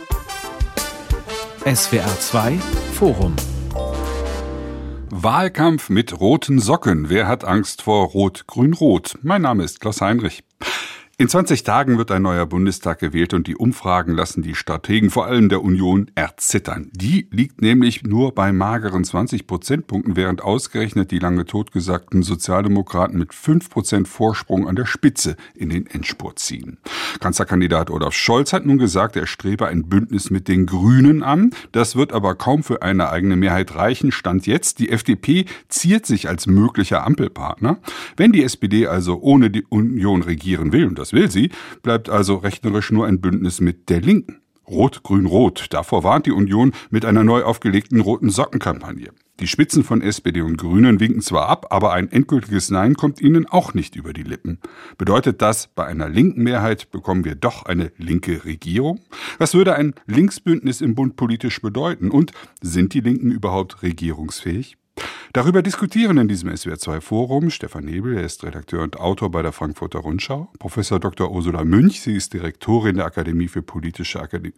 SWR 2 Forum. Wahlkampf mit roten Socken. Wer hat Angst vor Rot-Grün-Rot? Mein Name ist Klaus Heinrich. In 20 Tagen wird ein neuer Bundestag gewählt und die Umfragen lassen die Strategen, vor allem der Union, erzittern. Die liegt nämlich nur bei mageren 20 Prozentpunkten, während ausgerechnet die lange totgesagten Sozialdemokraten mit 5% Vorsprung an der Spitze in den Endspurt ziehen. Kanzlerkandidat Olaf Scholz hat nun gesagt, er strebe ein Bündnis mit den Grünen an. Das wird aber kaum für eine eigene Mehrheit reichen. Stand jetzt, die FDP ziert sich als möglicher Ampelpartner. Wenn die SPD also ohne die Union regieren will, und das will sie, bleibt also rechnerisch nur ein Bündnis mit der Linken. Rot-Grün-Rot. Davor warnt die Union mit einer neu aufgelegten Roten-Socken-Kampagne. Die Spitzen von SPD und Grünen winken zwar ab, aber ein endgültiges Nein kommt ihnen auch nicht über die Lippen. Bedeutet das, bei einer linken Mehrheit bekommen wir doch eine linke Regierung? Was würde ein Linksbündnis im Bund politisch bedeuten? Und sind die Linken überhaupt regierungsfähig? Darüber diskutieren in diesem SWR2-Forum Stefan Nebel, er ist Redakteur und Autor bei der Frankfurter Rundschau, Professor Dr. Ursula Münch, sie ist Direktorin der Akademie für Politische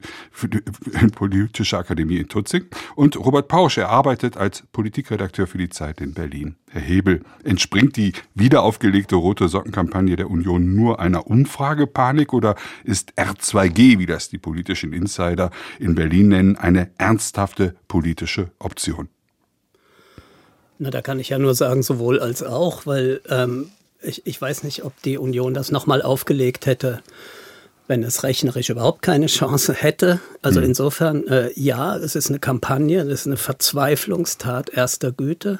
Akademie in Tutzing, und Robert Pausch, er arbeitet als Politikredakteur für die Zeit in Berlin. Herr Hebel, entspringt die wiederaufgelegte rote Sockenkampagne der Union nur einer Umfragepanik oder ist R2G, wie das die politischen Insider in Berlin nennen, eine ernsthafte politische Option? Na, da kann ich ja nur sagen, sowohl als auch, weil ich weiß nicht, ob die Union das nochmal aufgelegt hätte, wenn es rechnerisch überhaupt keine Chance hätte. Also insofern, ja, es ist eine Kampagne, es ist eine Verzweiflungstat erster Güte.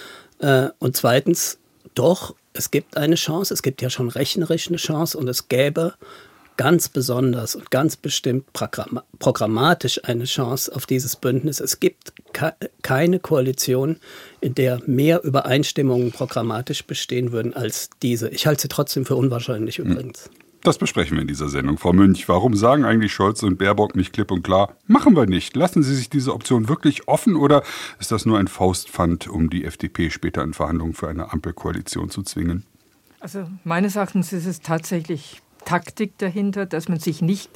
Und zweitens, doch, es gibt eine Chance, es gibt ja schon rechnerisch eine Chance und es gäbe ganz besonders und ganz bestimmt programmatisch eine Chance auf dieses Bündnis. Es gibt keine Koalition, in der mehr Übereinstimmungen programmatisch bestehen würden als diese. Ich halte sie trotzdem für unwahrscheinlich übrigens. Das besprechen wir in dieser Sendung. Frau Münch, warum sagen eigentlich Scholz und Baerbock nicht klipp und klar, machen wir nicht? Lassen Sie sich diese Option wirklich offen oder ist das nur ein Faustpfand, um die FDP später in Verhandlungen für eine Ampelkoalition zu zwingen? Also meines Erachtens ist es tatsächlich Taktik dahinter, dass man sich nicht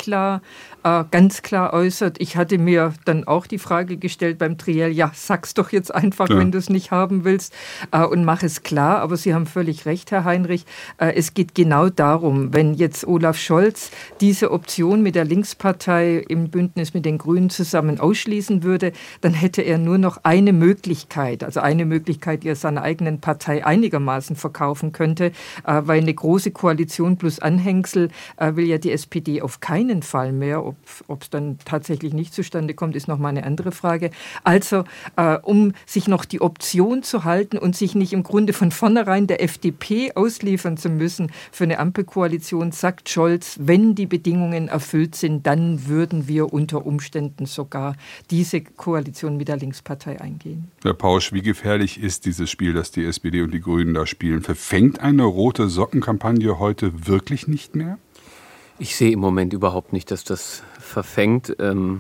ganz klar äußert. Ich hatte mir dann auch die Frage gestellt beim Triell, ja, sag's doch jetzt einfach, wenn du es nicht haben willst und mach es klar. Aber Sie haben völlig recht, Herr Heinrich. Es geht genau darum, wenn jetzt Olaf Scholz diese Option mit der Linkspartei im Bündnis mit den Grünen zusammen ausschließen würde, dann hätte er nur noch eine Möglichkeit, die er seiner eigenen Partei einigermaßen verkaufen könnte, weil eine große Koalition plus Anhängsel will ja die SPD auf keinen Fall mehr. Ob es dann tatsächlich nicht zustande kommt, ist nochmal eine andere Frage. Also, um sich noch die Option zu halten und sich nicht im Grunde von vornherein der FDP ausliefern zu müssen für eine Ampelkoalition, sagt Scholz, wenn die Bedingungen erfüllt sind, dann würden wir unter Umständen sogar diese Koalition mit der Linkspartei eingehen. Herr Pausch, wie gefährlich ist dieses Spiel, das die SPD und die Grünen da spielen? Verfängt eine rote Sockenkampagne heute wirklich nicht mehr? Ich sehe im Moment überhaupt nicht, dass das verfängt.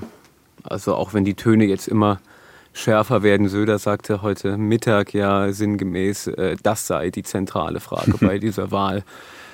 Also auch wenn die Töne jetzt immer schärfer werden. Söder sagte heute Mittag ja sinngemäß, das sei die zentrale Frage bei dieser Wahl.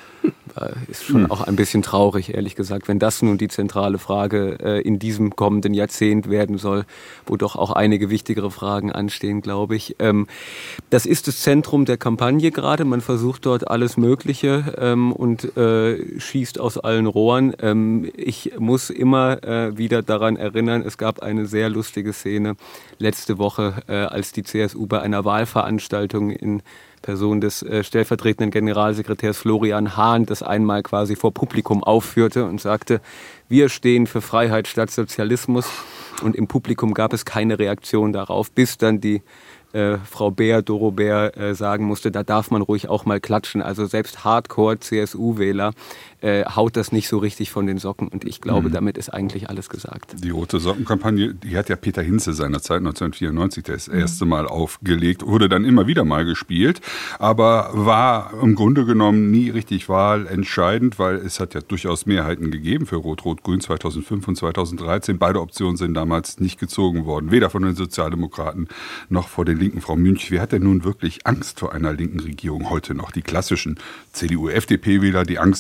Ist schon auch ein bisschen traurig, ehrlich gesagt, wenn das nun die zentrale Frage in diesem kommenden Jahrzehnt werden soll, wo doch auch einige wichtigere Fragen anstehen, glaube ich. Das ist das Zentrum der Kampagne gerade. Man versucht dort alles Mögliche und schießt aus allen Rohren. Ich muss immer wieder daran erinnern, es gab eine sehr lustige Szene letzte Woche, als die CSU bei einer Wahlveranstaltung in Person des stellvertretenden Generalsekretärs Florian Hahn das einmal quasi vor Publikum aufführte und sagte, wir stehen für Freiheit statt Sozialismus. Und im Publikum gab es keine Reaktion darauf, bis dann die Frau Doro Bär sagen musste, da darf man ruhig auch mal klatschen. Also selbst Hardcore-CSU-Wähler haut das nicht so richtig von den Socken. Und ich glaube, damit ist eigentlich alles gesagt. Die Rote Sockenkampagne, die hat ja Peter Hinze seinerzeit 1994 das erste Mal aufgelegt, wurde dann immer wieder mal gespielt, aber war im Grunde genommen nie richtig wahlentscheidend, weil es hat ja durchaus Mehrheiten gegeben für Rot-Rot-Grün 2005 und 2013. Beide Optionen sind damals nicht gezogen worden, weder von den Sozialdemokraten noch von den Linken. Frau Münch, wer hat denn nun wirklich Angst vor einer linken Regierung heute noch? Die klassischen CDU-FDP-Wähler, die Angst um Erbe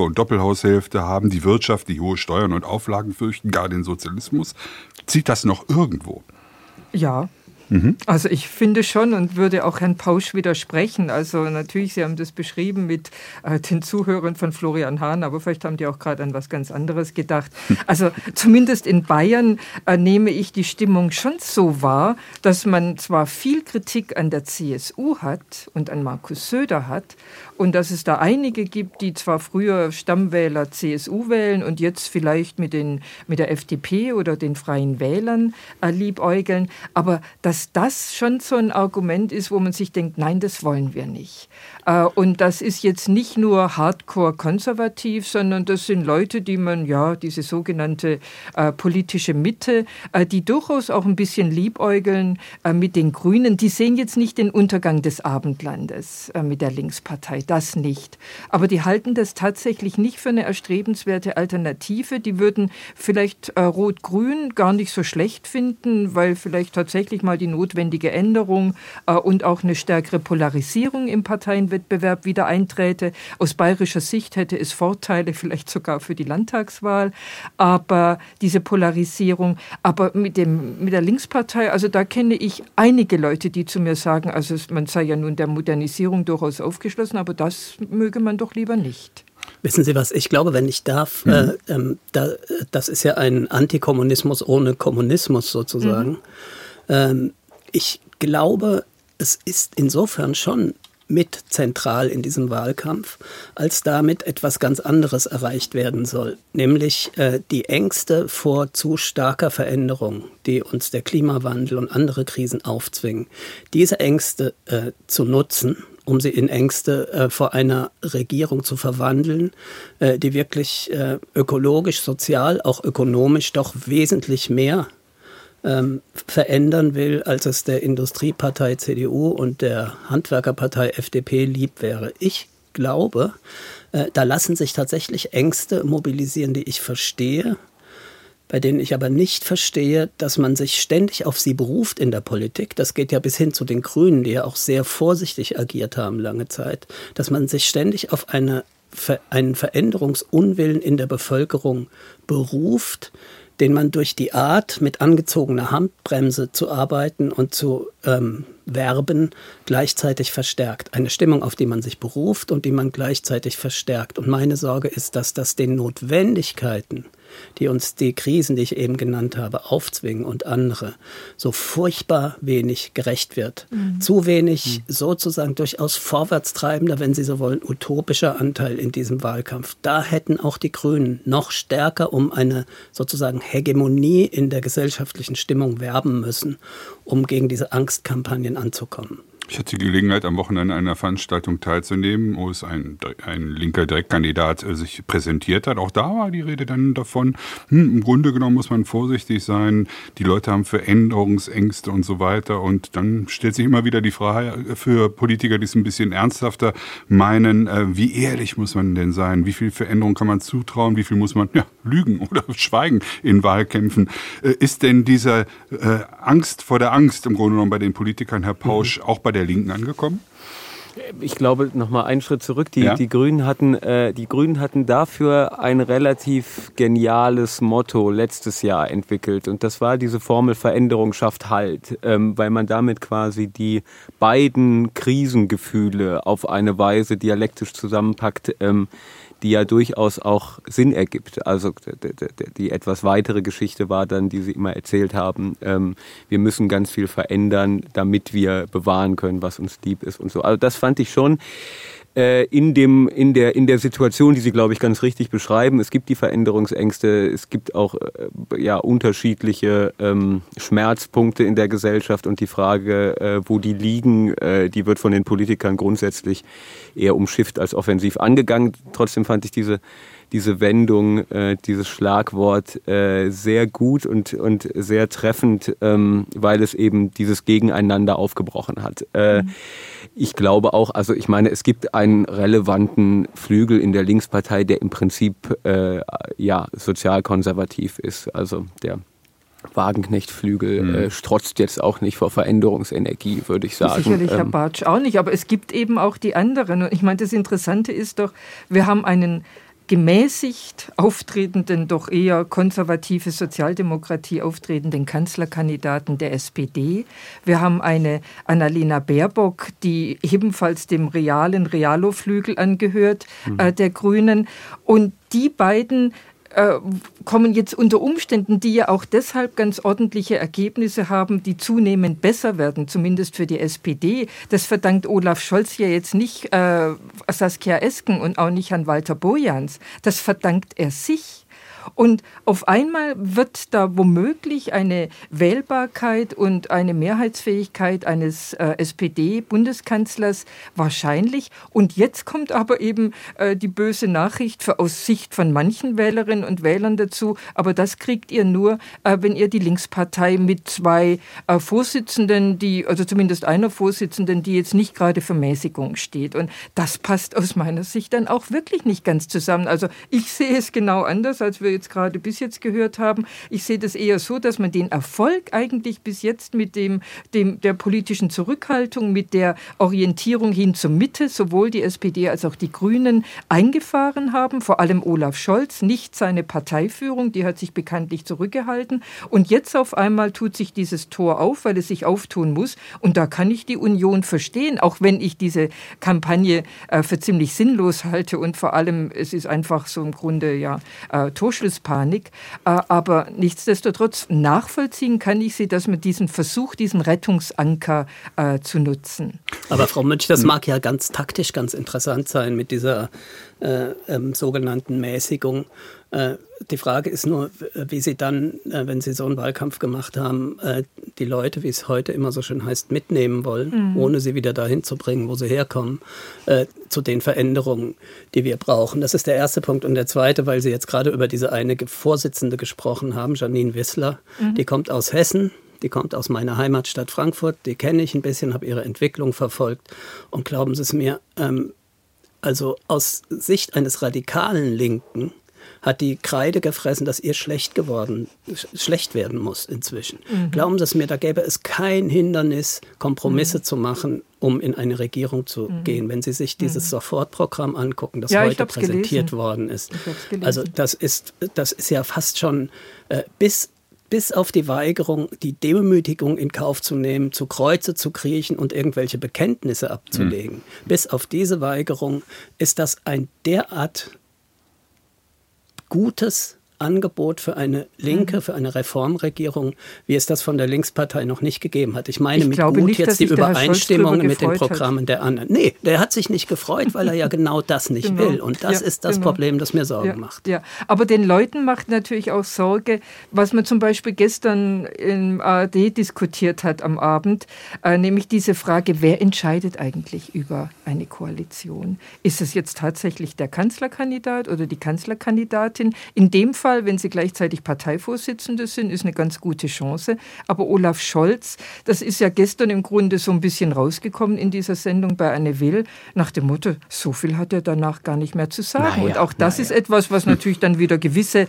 und Doppelhaushälfte haben, die Wirtschaft, die hohe Steuern und Auflagen fürchten, gar den Sozialismus. Zieht das noch irgendwo? Ja. Also ich finde schon und würde auch Herrn Pausch widersprechen. Also natürlich, Sie haben das beschrieben mit den Zuhörern von Florian Hahn, aber vielleicht haben die auch gerade an was ganz anderes gedacht. Also zumindest in Bayern nehme ich die Stimmung schon so wahr, dass man zwar viel Kritik an der CSU hat und an Markus Söder hat und dass es da einige gibt, die zwar früher Stammwähler CSU wählen und jetzt vielleicht mit der FDP oder den Freien Wählern liebäugeln, aber dass das schon so ein Argument ist, wo man sich denkt, nein, das wollen wir nicht. Und das ist jetzt nicht nur hardcore-konservativ, sondern das sind Leute, die man, ja, diese sogenannte politische Mitte, die durchaus auch ein bisschen liebäugeln mit den Grünen. Die sehen jetzt nicht den Untergang des Abendlandes mit der Linkspartei, das nicht. Aber die halten das tatsächlich nicht für eine erstrebenswerte Alternative. Die würden vielleicht Rot-Grün gar nicht so schlecht finden, weil vielleicht tatsächlich mal die notwendige Änderung und auch eine stärkere Polarisierung im Parteienwettbewerb wieder einträte. Aus bayerischer Sicht hätte es Vorteile, vielleicht sogar für die Landtagswahl. Aber diese Polarisierung, aber mit der Linkspartei, also da kenne ich einige Leute, die zu mir sagen, also man sei ja nun der Modernisierung durchaus aufgeschlossen, aber das möge man doch lieber nicht. Wissen Sie was, ich glaube, wenn ich darf, das ist ja ein Antikommunismus ohne Kommunismus sozusagen. Ich glaube, es ist insofern schon mit zentral in diesem Wahlkampf, als damit etwas ganz anderes erreicht werden soll, nämlich die Ängste vor zu starker Veränderung, die uns der Klimawandel und andere Krisen aufzwingen. Diese Ängste zu nutzen, um sie in Ängste vor einer Regierung zu verwandeln, die wirklich ökologisch, sozial, auch ökonomisch doch wesentlich mehr verändern will, als es der Industriepartei CDU und der Handwerkerpartei FDP lieb wäre. Ich glaube, da lassen sich tatsächlich Ängste mobilisieren, die ich verstehe, bei denen ich aber nicht verstehe, dass man sich ständig auf sie beruft in der Politik. Das geht ja bis hin zu den Grünen, die ja auch sehr vorsichtig agiert haben lange Zeit, dass man sich ständig auf einen Veränderungsunwillen in der Bevölkerung beruft, den man durch die Art, mit angezogener Handbremse zu arbeiten und zu werben, gleichzeitig verstärkt. Eine Stimmung, auf die man sich beruft und die man gleichzeitig verstärkt. Und meine Sorge ist, dass das den Notwendigkeiten, die uns die Krisen, die ich eben genannt habe, aufzwingen und andere, so furchtbar wenig gerecht wird. Zu wenig sozusagen durchaus vorwärtstreibender, wenn Sie so wollen, utopischer Anteil in diesem Wahlkampf. Da hätten auch die Grünen noch stärker um eine sozusagen Hegemonie in der gesellschaftlichen Stimmung werben müssen, um gegen diese Angstkampagnen anzukommen. Ich hatte die Gelegenheit, am Wochenende an einer Veranstaltung teilzunehmen, wo es ein linker Direktkandidat sich präsentiert hat. Auch da war die Rede dann davon, im Grunde genommen muss man vorsichtig sein, die Leute haben Veränderungsängste und so weiter. Und dann stellt sich immer wieder die Frage für Politiker, die es ein bisschen ernsthafter meinen, wie ehrlich muss man denn sein? Wie viel Veränderung kann man zutrauen? Wie viel muss man lügen oder schweigen in Wahlkämpfen? Ist denn diese Angst vor der Angst im Grunde genommen bei den Politikern, Herr Pausch, auch bei der Linken angekommen? Ich glaube, noch mal einen Schritt zurück. Die Grünen hatten dafür ein relativ geniales Motto letztes Jahr entwickelt. Und das war diese Formel Veränderung schafft Halt. Weil man damit quasi die beiden Krisengefühle auf eine Weise dialektisch zusammenpackt, die ja durchaus auch Sinn ergibt. Also die etwas weitere Geschichte war dann, die Sie immer erzählt haben, wir müssen ganz viel verändern, damit wir bewahren können, was uns lieb ist und so. Also das fand ich schon in der Situation, die Sie, glaube ich, ganz richtig beschreiben. Es gibt die Veränderungsängste, es gibt auch unterschiedliche Schmerzpunkte in der Gesellschaft und die Frage, wo die liegen, die wird von den Politikern grundsätzlich eher umschifft als offensiv angegangen. Trotzdem fand ich diese Wendung, dieses Schlagwort sehr gut und sehr treffend, weil es eben dieses Gegeneinander aufgebrochen hat. Ich glaube auch, also ich meine, es gibt einen relevanten Flügel in der Linkspartei, der im Prinzip sozialkonservativ ist. Also der Wagenknecht-Flügel strotzt jetzt auch nicht vor Veränderungsenergie, würde ich sagen. Sicherlich, Herr Bartsch, auch nicht, aber es gibt eben auch die anderen. Und ich meine, das Interessante ist doch, wir haben einen gemäßigt auftretenden, doch eher konservative Sozialdemokratie auftretenden Kanzlerkandidaten der SPD. Wir haben eine Annalena Baerbock, die ebenfalls dem Realo-Flügel angehört, der Grünen. Und die beiden kommen jetzt unter Umständen, die ja auch deshalb ganz ordentliche Ergebnisse haben, die zunehmend besser werden, zumindest für die SPD. Das verdankt Olaf Scholz ja jetzt nicht Saskia Esken und auch nicht Herrn Walter Bojans. Das verdankt er sich. Und auf einmal wird da womöglich eine Wählbarkeit und eine Mehrheitsfähigkeit eines SPD-Bundeskanzlers wahrscheinlich. Und jetzt kommt aber eben die böse Nachricht aus Sicht von manchen Wählerinnen und Wählern dazu. Aber das kriegt ihr nur, wenn ihr die Linkspartei mit 2 Vorsitzenden, also zumindest einer Vorsitzenden, die jetzt nicht gerade für Mäßigung steht. Und das passt aus meiner Sicht dann auch wirklich nicht ganz zusammen. Also ich sehe es genau anders, als wir jetzt gerade bis jetzt gehört haben. Ich sehe das eher so, dass man den Erfolg eigentlich bis jetzt mit der politischen Zurückhaltung, mit der Orientierung hin zur Mitte, sowohl die SPD als auch die Grünen eingefahren haben, vor allem Olaf Scholz, nicht seine Parteiführung, die hat sich bekanntlich zurückgehalten. Und jetzt auf einmal tut sich dieses Tor auf, weil es sich auftun muss. Und da kann ich die Union verstehen, auch wenn ich diese Kampagne für ziemlich sinnlos halte und vor allem, es ist einfach so im Grunde Torschlusspanik. Aber nichtsdestotrotz nachvollziehen kann ich sie, dass man diesen Versuch, diesen Rettungsanker zu nutzen. Aber Frau Münch, das mag ja ganz taktisch ganz interessant sein mit dieser sogenannten Mäßigung. Die Frage ist nur, wie Sie dann, wenn Sie so einen Wahlkampf gemacht haben, die Leute, wie es heute immer so schön heißt, mitnehmen wollen, ohne sie wieder dahin zu bringen, wo sie herkommen, zu den Veränderungen, die wir brauchen. Das ist der erste Punkt. Und der zweite, weil Sie jetzt gerade über diese eine Vorsitzende gesprochen haben, Janine Wissler, die kommt aus Hessen. Die kommt aus meiner Heimatstadt Frankfurt, die kenne ich ein bisschen, habe ihre Entwicklung verfolgt. Und glauben Sie es mir, also aus Sicht eines radikalen Linken hat die Kreide gefressen, dass ihr schlecht werden muss inzwischen. Glauben Sie es mir, da gäbe es kein Hindernis, Kompromisse zu machen, um in eine Regierung zu gehen. Wenn Sie sich dieses Sofortprogramm angucken, das heute präsentiert worden ist. Also das ist ja fast schon bis auf die Weigerung, die Demütigung in Kauf zu nehmen, zu Kreuze zu kriechen und irgendwelche Bekenntnisse abzulegen. Bis auf diese Weigerung ist das ein derart gutes Angebot für eine Linke, für eine Reformregierung, wie es das von der Linkspartei noch nicht gegeben hat. Ich meine mit gut nicht, jetzt die Übereinstimmungen mit den Programmen der anderen. Nee, der hat sich nicht gefreut, weil er ja genau das nicht will. Und das ist das Problem, das mir Sorgen macht. Ja. Aber den Leuten macht natürlich auch Sorge, was man zum Beispiel gestern im ARD diskutiert hat am Abend, nämlich diese Frage, wer entscheidet eigentlich über eine Koalition? Ist es jetzt tatsächlich der Kanzlerkandidat oder die Kanzlerkandidatin? In dem Fall, wenn sie gleichzeitig Parteivorsitzende sind, ist eine ganz gute Chance. Aber Olaf Scholz, das ist ja gestern im Grunde so ein bisschen rausgekommen in dieser Sendung bei Anne Will, nach dem Motto, so viel hat er danach gar nicht mehr zu sagen. Und auch das ist etwas, was natürlich dann wieder gewisse,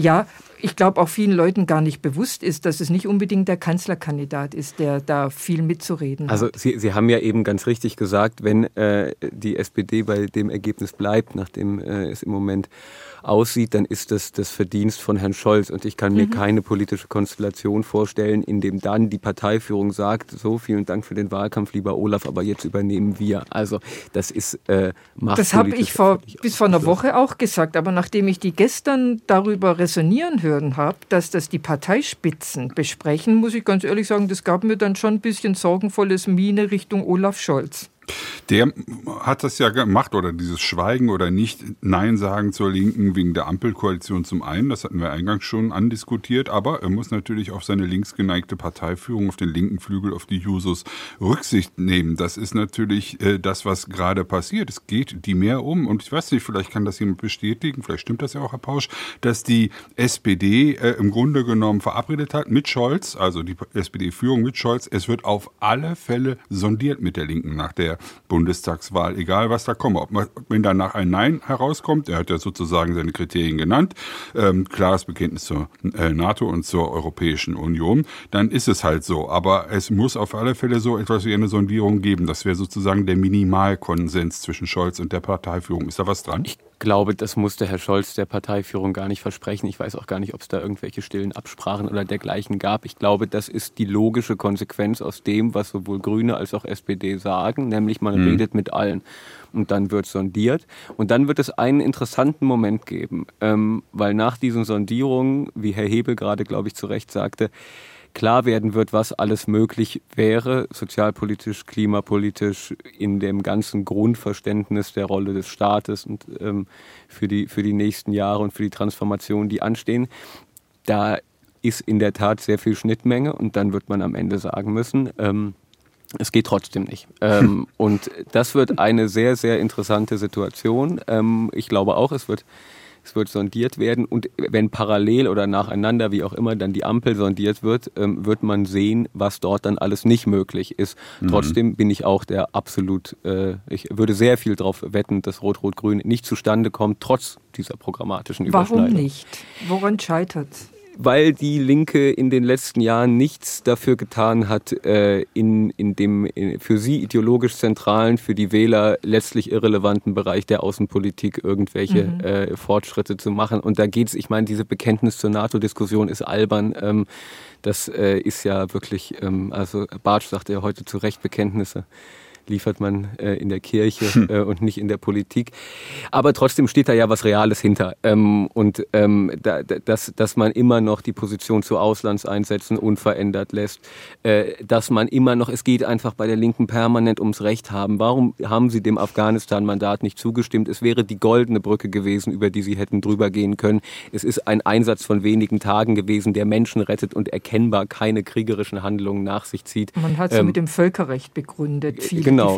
ich glaube auch vielen Leuten gar nicht bewusst ist, dass es nicht unbedingt der Kanzlerkandidat ist, der da viel mitzureden hat. Also Sie haben ja eben ganz richtig gesagt, wenn die SPD bei dem Ergebnis bleibt, nachdem es im Moment aussieht, dann ist das das Verdienst von Herrn Scholz. Und ich kann mir keine politische Konstellation vorstellen, in dem dann die Parteiführung sagt, so, vielen Dank für den Wahlkampf, lieber Olaf, aber jetzt übernehmen wir. Also das ist machtpolitisch. Das habe ich bis vor einer Woche auch gesagt. Aber nachdem ich die gestern darüber resonieren hören habe, dass das die Parteispitzen besprechen, muss ich ganz ehrlich sagen, das gab mir dann schon ein bisschen sorgenvolles Miene Richtung Olaf Scholz. Der hat das ja gemacht, oder dieses Schweigen oder nicht Nein sagen zur Linken wegen der Ampelkoalition zum einen, das hatten wir eingangs schon andiskutiert, aber er muss natürlich auf seine linksgeneigte Parteiführung, auf den linken Flügel, auf die Jusos Rücksicht nehmen. Das ist natürlich das, was gerade passiert. Es geht die mehr um, und ich weiß nicht, vielleicht kann das jemand bestätigen, vielleicht stimmt das ja auch, Herr Pausch, dass die SPD im Grunde genommen verabredet hat mit Scholz, also die SPD-Führung mit Scholz, es wird auf alle Fälle sondiert mit der Linken nach der Bundestagswahl, egal was da komme. Wenn danach ein Nein herauskommt, er hat ja sozusagen seine Kriterien genannt, klares Bekenntnis zur NATO und zur Europäischen Union, dann ist es halt so. Aber es muss auf alle Fälle so etwas wie eine Sondierung geben. Das wäre sozusagen der Minimalkonsens zwischen Scholz und der Parteiführung. Ist da was dran? Ich glaube, das musste Herr Scholz der Parteiführung gar nicht versprechen. Ich weiß auch gar nicht, ob es da irgendwelche stillen Absprachen oder dergleichen gab. Ich glaube, das ist die logische Konsequenz aus dem, was sowohl Grüne als auch SPD sagen, nämlich man redet mit allen. Und dann wird sondiert. Und dann wird es einen interessanten Moment geben, weil nach diesen Sondierungen, wie Herr Hebel gerade, glaube ich, zu Recht sagte, klar werden wird, was alles möglich wäre, sozialpolitisch, klimapolitisch, in dem ganzen Grundverständnis der Rolle des Staates und für die nächsten Jahre und für die Transformationen, die anstehen. Da ist in der Tat sehr viel Schnittmenge und dann wird man am Ende sagen müssen, es geht trotzdem nicht. Und das wird eine sehr, sehr interessante Situation. Ich glaube auch, es wird sondiert werden und wenn parallel oder nacheinander, wie auch immer, dann die Ampel sondiert wird, wird man sehen, was dort dann alles nicht möglich ist. Trotzdem bin ich auch ich würde sehr viel darauf wetten, dass Rot-Rot-Grün nicht zustande kommt, trotz dieser programmatischen Überschneidung. Warum nicht? Woran scheitert's? Weil die Linke in den letzten Jahren nichts dafür getan hat, in dem für sie ideologisch zentralen, für die Wähler letztlich irrelevanten Bereich der Außenpolitik irgendwelche Fortschritte zu machen. Und da geht's, ich meine, diese Bekenntnis zur NATO-Diskussion ist albern. Das ist ja wirklich, also Bartsch sagte ja heute zu Recht, Bekenntnisse liefert man in der Kirche und nicht in der Politik. Aber trotzdem steht da ja was Reales hinter. Dass man immer noch die Position zu Auslandseinsätzen unverändert lässt. Dass man immer noch, es geht einfach bei der Linken permanent ums Recht haben. Warum haben sie dem Afghanistan-Mandat nicht zugestimmt? Es wäre die goldene Brücke gewesen, über die sie hätten drüber gehen können. Es ist ein Einsatz von wenigen Tagen gewesen, der Menschen rettet und erkennbar keine kriegerischen Handlungen nach sich zieht. Man hat es mit dem Völkerrecht begründet. Genau.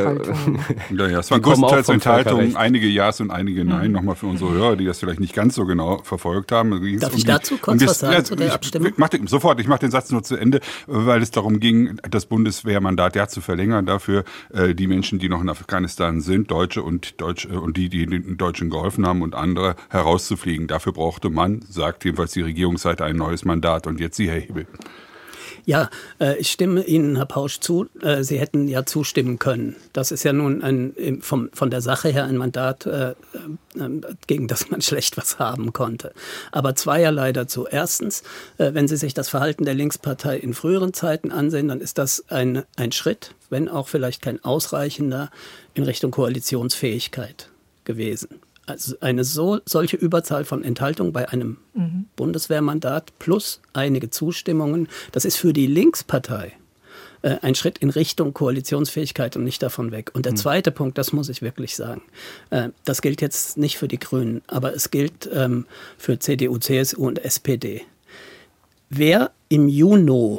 Ja, es waren größtenteils Enthaltungen, einige Ja's und einige Nein, nochmal für unsere Hörer, die das vielleicht nicht ganz so genau verfolgt haben. Darf ich dazu kurz was sagen zu der Abstimmung? Ich mache den Satz nur zu Ende, weil es darum ging, das Bundeswehrmandat zu verlängern dafür, die Menschen, die noch in Afghanistan sind, Deutsche und die den Deutschen geholfen haben und andere, herauszufliegen. Dafür brauchte man, sagt jedenfalls die Regierungsseite, ein neues Mandat. Und jetzt Sie, Herr Hebel. Ja, ich stimme Ihnen, Herr Pausch, zu. Sie hätten ja zustimmen können. Das ist ja nun von der Sache her ein Mandat, gegen das man schlecht was haben konnte. Aber zweierlei dazu. Erstens, wenn Sie sich das Verhalten der Linkspartei in früheren Zeiten ansehen, dann ist das ein Schritt, wenn auch vielleicht kein ausreichender, in Richtung Koalitionsfähigkeit gewesen. Also eine solche Überzahl von Enthaltung bei einem Bundeswehrmandat plus einige Zustimmungen, das ist für die Linkspartei ein Schritt in Richtung Koalitionsfähigkeit und nicht davon weg. Und der zweite Punkt, das muss ich wirklich sagen, das gilt jetzt nicht für die Grünen, aber es gilt für CDU, CSU und SPD. Wer im Juni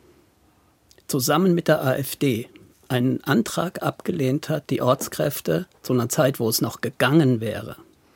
zusammen mit der AfD einen Antrag abgelehnt hat, die Ortskräfte zu einer Zeit, wo es noch gegangen wäre,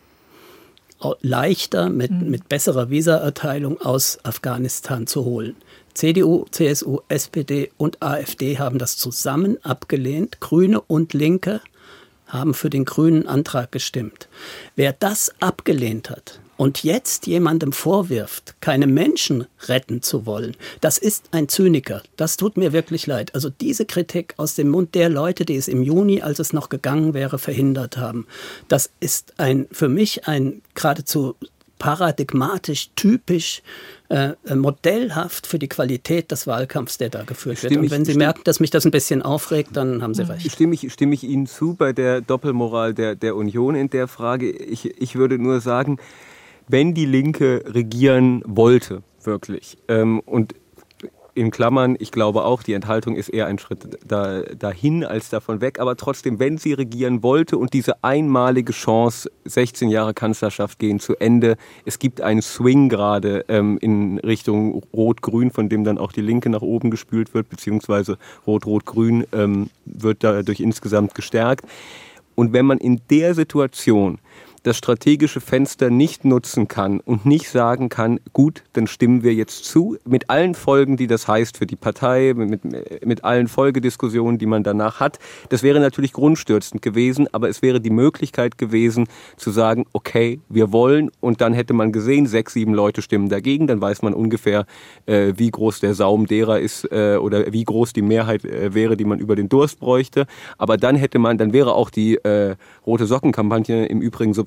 leichter mit besserer Visaerteilung aus Afghanistan zu holen. CDU, CSU, SPD und AfD haben das zusammen abgelehnt. Grüne und Linke haben für den grünen Antrag gestimmt. Wer das abgelehnt hat und jetzt jemandem vorwirft, keine Menschen retten zu wollen, das ist ein Zyniker. Das tut mir wirklich leid. Also diese Kritik aus dem Mund der Leute, die es im Juni, als es noch gegangen wäre, verhindert haben, das ist für mich ein geradezu paradigmatisch, typisch, modellhaft für die Qualität des Wahlkampfs, der da geführt wird. Und wenn Sie merken, dass mich das ein bisschen aufregt, dann haben Sie recht. Stimme ich Ihnen zu bei der Doppelmoral der Union in der Frage. Ich würde nur sagen, wenn die Linke regieren wollte, wirklich, und in Klammern, ich glaube auch, die Enthaltung ist eher ein Schritt dahin als davon weg, aber trotzdem, wenn sie regieren wollte und diese einmalige Chance, 16 Jahre Kanzlerschaft gehen zu Ende, es gibt einen Swing gerade in Richtung Rot-Grün, von dem dann auch die Linke nach oben gespült wird, beziehungsweise Rot-Rot-Grün wird dadurch insgesamt gestärkt. Und wenn man in der Situation das strategische Fenster nicht nutzen kann und nicht sagen kann, gut, dann stimmen wir jetzt zu, mit allen Folgen, die das heißt für die Partei, mit allen Folgediskussionen, die man danach hat. Das wäre natürlich grundstürzend gewesen, aber es wäre die Möglichkeit gewesen, zu sagen, okay, wir wollen, und dann hätte man gesehen, 6, 7 Leute stimmen dagegen, dann weiß man ungefähr, wie groß der Saum derer ist oder wie groß die Mehrheit wäre, die man über den Durst bräuchte. Aber dann wäre auch die Rote Socken-Kampagne im Übrigen substanziell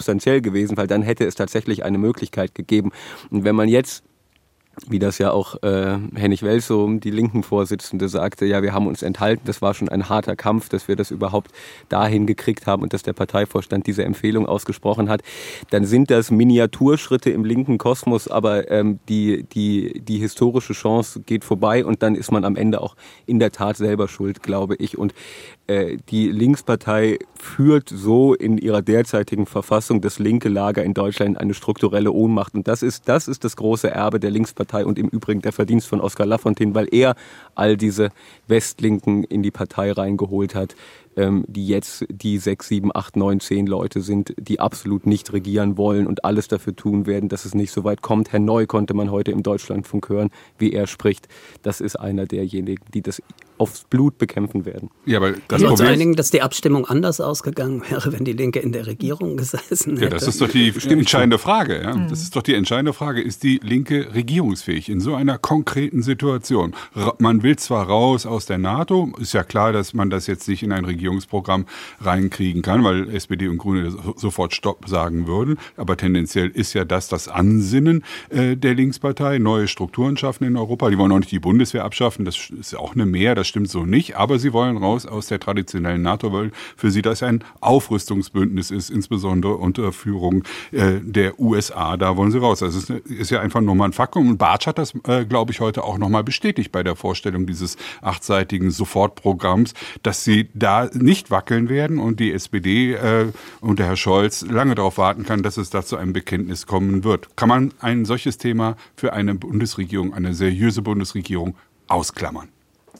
substanziell gewesen, weil dann hätte es tatsächlich eine Möglichkeit gegeben. Und wenn man jetzt, wie das ja auch Hennig Welsow, die Linken-Vorsitzende, sagte, ja, wir haben uns enthalten, das war schon ein harter Kampf, dass wir das überhaupt dahin gekriegt haben und dass der Parteivorstand diese Empfehlung ausgesprochen hat, dann sind das Miniaturschritte im linken Kosmos, aber die historische Chance geht vorbei und dann ist man am Ende auch in der Tat selber schuld, glaube ich. Und die Linkspartei führt so in ihrer derzeitigen Verfassung das linke Lager in Deutschland in eine strukturelle Ohnmacht. Und das ist das große Erbe der Linkspartei und im Übrigen der Verdienst von Oskar Lafontaine, weil er all diese Westlinken in die Partei reingeholt hat, die jetzt die 6, 7, 8, 9, 10 Leute sind, die absolut nicht regieren wollen und alles dafür tun werden, dass es nicht so weit kommt. Herr Neu konnte man heute im Deutschlandfunk hören, wie er spricht. Das ist einer derjenigen, die das aufs Blut bekämpfen werden. Ja, aber das wir uns Problem einigen, dass die Abstimmung anders ausgegangen wäre, wenn die Linke in der Regierung gesessen hätte. Ja, das ist doch die entscheidende Frage. Ja? Das ist doch die entscheidende Frage. Ist die Linke regierungsfähig in so einer konkreten Situation? Man will zwar raus aus der NATO, ist ja klar, dass man das jetzt nicht in ein Regierungsprogramm reinkriegen kann, weil SPD und Grüne sofort Stopp sagen würden. Aber tendenziell ist ja das Ansinnen der Linkspartei, neue Strukturen schaffen in Europa. Die wollen auch nicht die Bundeswehr abschaffen, das ist auch eine Mehr, das stimmt so nicht. Aber sie wollen raus aus der traditionellen NATO, weil für sie das ein Aufrüstungsbündnis ist, insbesondere unter Führung der USA. Da wollen sie raus. Das ist ja einfach nur mal ein Faktum. Und Bartsch hat das, glaube ich, heute auch nochmal bestätigt bei der Vorstellung dieses 8-seitigen Sofortprogramms, dass sie da nicht wackeln werden und die SPD und der Herr Scholz lange darauf warten kann, dass es da zu einem Bekenntnis kommen wird. Kann man ein solches Thema für eine Bundesregierung, eine seriöse Bundesregierung ausklammern?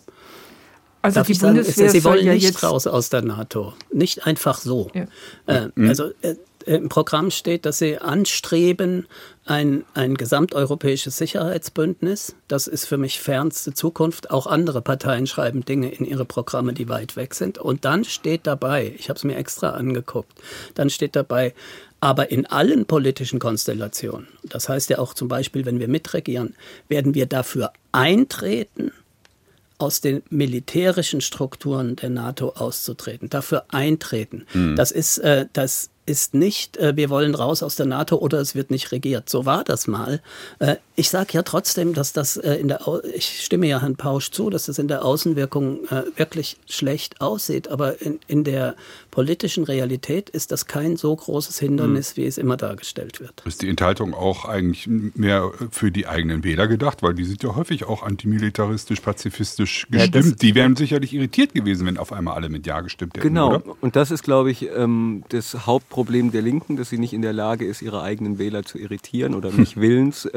Also Darf die ich sagen, Bundeswehr Sie wollen soll ja nicht jetzt raus aus der NATO. Nicht einfach so. Ja. Im Programm steht, dass Sie anstreben, ein gesamteuropäisches Sicherheitsbündnis. Das ist für mich fernste Zukunft. Auch andere Parteien schreiben Dinge in ihre Programme, die weit weg sind. Und dann steht dabei, ich habe es mir extra angeguckt, dann steht dabei, aber in allen politischen Konstellationen, das heißt ja auch zum Beispiel, wenn wir mitregieren, werden wir dafür eintreten, aus den militärischen Strukturen der NATO auszutreten, dafür eintreten. Das ist nicht, wir wollen raus aus der NATO oder es wird nicht regiert. So war das mal. Ich sage ja trotzdem, dass das ich stimme ja Herrn Pausch zu, dass das in der Außenwirkung wirklich schlecht aussieht, aber in der politischen Realität ist das kein so großes Hindernis, wie es immer dargestellt wird. Ist die Enthaltung auch eigentlich mehr für die eigenen Wähler gedacht? Weil die sind ja häufig auch antimilitaristisch, pazifistisch gestimmt. Ja, die wären sicherlich irritiert gewesen, wenn auf einmal alle mit Ja gestimmt hätten, genau. Oder? Und das ist, glaube ich, das Hauptproblem der Linken, dass sie nicht in der Lage ist, ihre eigenen Wähler zu irritieren oder nicht willens.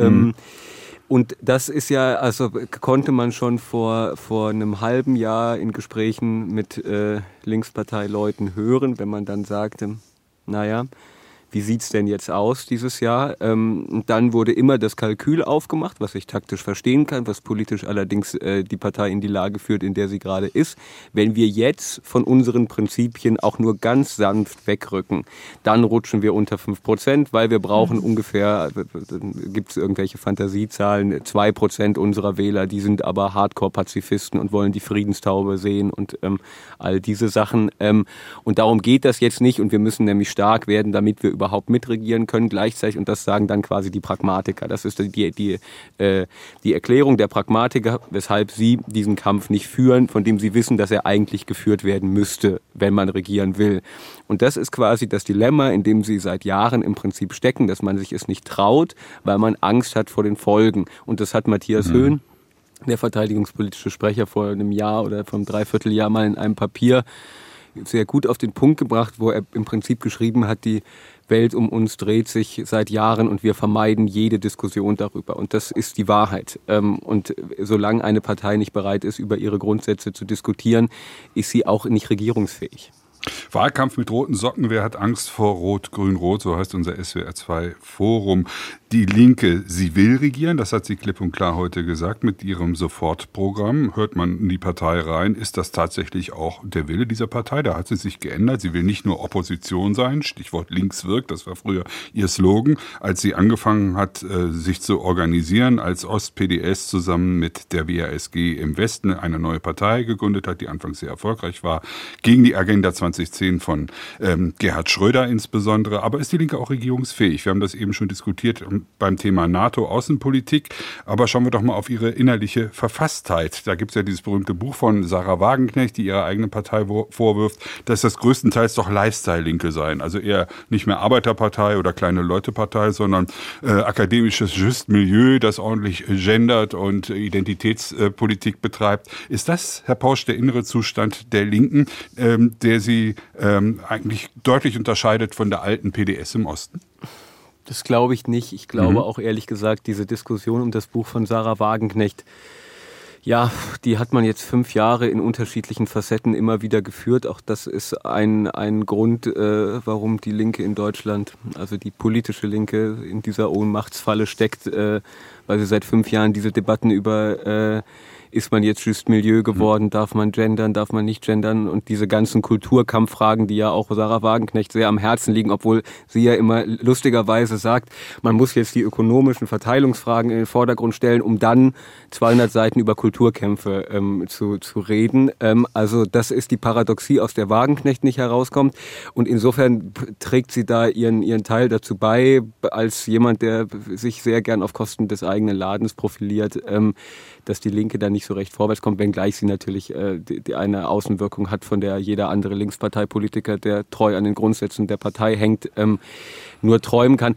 Und das ist ja, also konnte man schon vor einem halben Jahr in Gesprächen mit Linksparteileuten hören, wenn man dann sagte, naja, wie sieht's denn jetzt aus dieses Jahr? Und dann wurde immer das Kalkül aufgemacht, was ich taktisch verstehen kann, was politisch allerdings die Partei in die Lage führt, in der sie gerade ist. Wenn wir jetzt von unseren Prinzipien auch nur ganz sanft wegrücken, dann rutschen wir unter 5%, weil wir brauchen ungefähr, gibt es irgendwelche Fantasiezahlen, 2% unserer Wähler, die sind aber Hardcore-Pazifisten und wollen die Friedenstaube sehen und all diese Sachen. Und darum geht das jetzt nicht und wir müssen nämlich stark werden, damit wir überhaupt mitregieren können gleichzeitig und das sagen dann quasi die Pragmatiker. Das ist die Erklärung der Pragmatiker, weshalb sie diesen Kampf nicht führen, von dem sie wissen, dass er eigentlich geführt werden müsste, wenn man regieren will. Und das ist quasi das Dilemma, in dem sie seit Jahren im Prinzip stecken, dass man sich es nicht traut, weil man Angst hat vor den Folgen. Und das hat Matthias Höhn, der verteidigungspolitische Sprecher, vor einem Jahr oder vor einem Dreivierteljahr mal in einem Papier sehr gut auf den Punkt gebracht, wo er im Prinzip geschrieben hat, die Welt um uns dreht sich seit Jahren und wir vermeiden jede Diskussion darüber. Und das ist die Wahrheit. Und solange eine Partei nicht bereit ist, über ihre Grundsätze zu diskutieren, ist sie auch nicht regierungsfähig. Wahlkampf mit roten Socken. Wer hat Angst vor Rot, Grün, Rot? So heißt unser SWR2 Forum. Die Linke, sie will regieren. Das hat sie klipp und klar heute gesagt mit ihrem Sofortprogramm. Hört man in die Partei rein, ist das tatsächlich auch der Wille dieser Partei. Da hat sie sich geändert. Sie will nicht nur Opposition sein. Stichwort links wirkt. Das war früher ihr Slogan. Als sie angefangen hat, sich zu organisieren, als Ost-PDS zusammen mit der WASG im Westen eine neue Partei gegründet hat, die anfangs sehr erfolgreich war, gegen die Agenda 2030 2010 von Gerhard Schröder insbesondere. Aber ist die Linke auch regierungsfähig? Wir haben das eben schon diskutiert beim Thema NATO, Außenpolitik. Aber schauen wir doch mal auf ihre innerliche Verfasstheit. Da gibt es ja dieses berühmte Buch von Sarah Wagenknecht, die ihrer eigenen Partei vorwirft, dass das größtenteils doch Lifestyle-Linke seien. Also eher nicht mehr Arbeiterpartei oder kleine Leute-Partei, sondern akademisches Just Milieu, das ordentlich gendert und Identitätspolitik betreibt. Ist das, Herr Pausch, der innere Zustand der Linken, der sie eigentlich deutlich unterscheidet von der alten PDS im Osten? Das glaube ich nicht. Ich glaube auch ehrlich gesagt, diese Diskussion um das Buch von Sarah Wagenknecht, ja, die hat man jetzt 5 Jahre in unterschiedlichen Facetten immer wieder geführt. Auch das ist ein Grund, warum die Linke in Deutschland, also die politische Linke, in dieser Ohnmachtsfalle steckt, weil sie seit 5 Jahren diese Debatten über ist man jetzt Just Milieu geworden, darf man gendern, darf man nicht gendern und diese ganzen Kulturkampffragen, die ja auch Sarah Wagenknecht sehr am Herzen liegen, obwohl sie ja immer lustigerweise sagt, man muss jetzt die ökonomischen Verteilungsfragen in den Vordergrund stellen, um dann 200 Seiten über Kulturkämpfe zu reden. Also das ist die Paradoxie, aus der Wagenknecht nicht herauskommt und insofern trägt sie da ihren Teil dazu bei, als jemand, der sich sehr gern auf Kosten des eigenen Ladens profiliert, dass die Linke da nicht so recht vorwärts kommt, wenngleich sie natürlich die eine Außenwirkung hat, von der jeder andere Linksparteipolitiker, der treu an den Grundsätzen der Partei hängt, nur träumen kann.